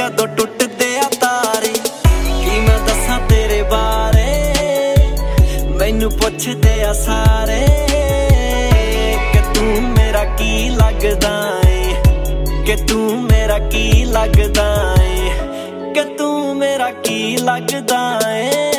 जदों टुटदे आ तारे। की मैं दसां तेरे बारे, मैनू पुछदे आ सारे कि तू मेरा की लगदा है, कि तू मेरा की लगदा है, कि तू मेरा की लगदा है।